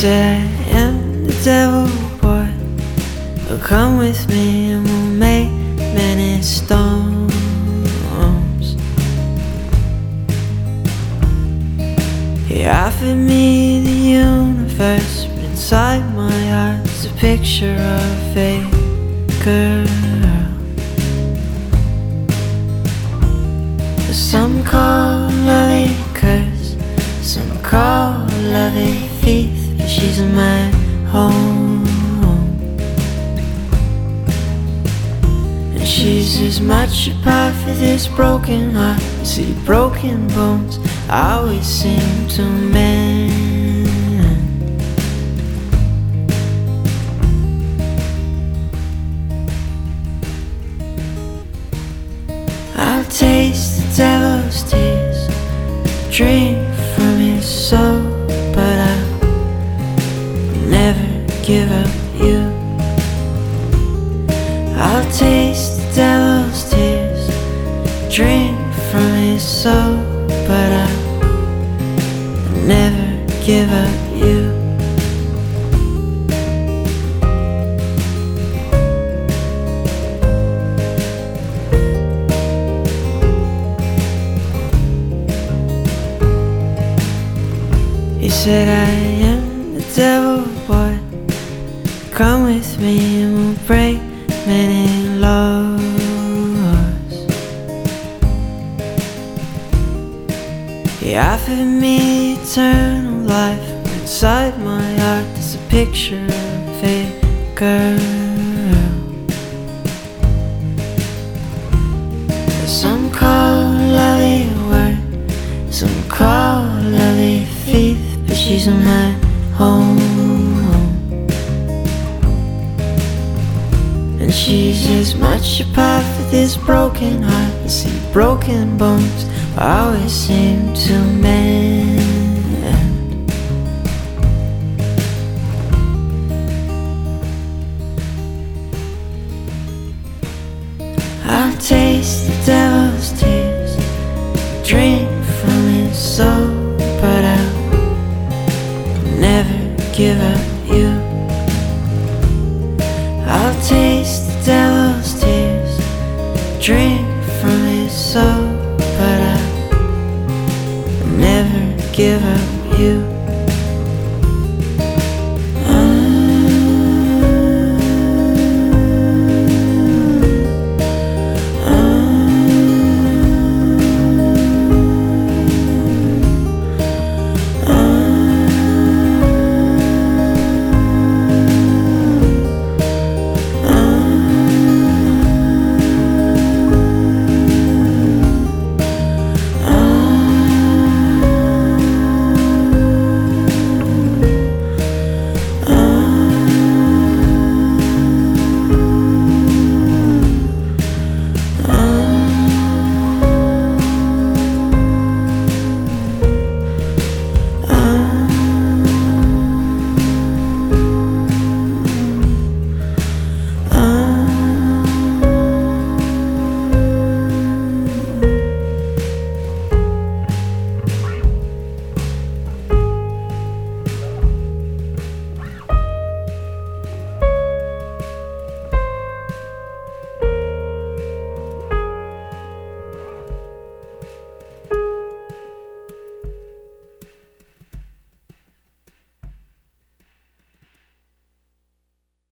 said I am the devil, boy. Oh, come with me and we'll make many storms. He offered me the universe, but inside my heart's a picture of a girl. Some call love a curse, some call love a thief, but she's in my home. And she's as much a part for this broken heart as the broken bones I always seem to mend. I'll taste the devil's tears, drink from his soul, but I'll never give up you. I'll taste the devil's tears, drink from his soul, but I'll never give up you. He said I am the devil, boy. Come with me and we'll break many laws. He offered me eternal life, but inside my heart there's a picture of a girl. Some call love a word, some call love a thief, but she's in my home. And she's as much a part for this broken heart as the broken bones I always seem to mend.